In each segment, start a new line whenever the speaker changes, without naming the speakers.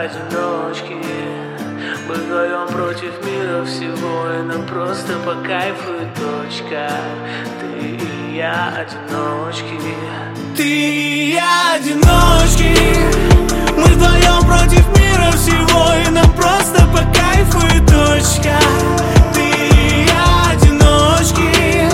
одиночки. Мы вдвоем против мира всего, и нам просто по кайфу и точка. Ты и я одиночки. Ты и я одиночки. Мы вдвоем против мира всего, и нам просто по кайфу и точка. Ты и я одиночки.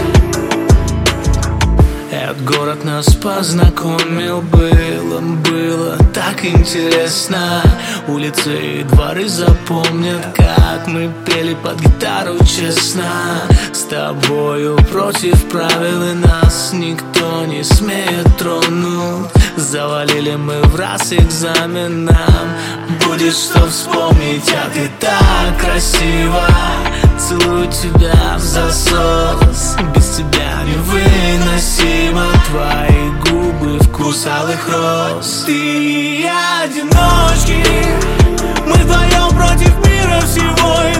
Этот город нас познакомил, было так интересно. Улицы и дворы запомнят, как мы пели под гитару честно. С тобою против правил, и нас никто не смеет тронуть. Завалили мы в раз экзаменам, будет что вспомнить, а ты так красиво. Целую тебя в засос, без тебя невыносимо. Твои губы, вкус алых роз. Ты и я одиночки. Мы вдвоем против мира всего, и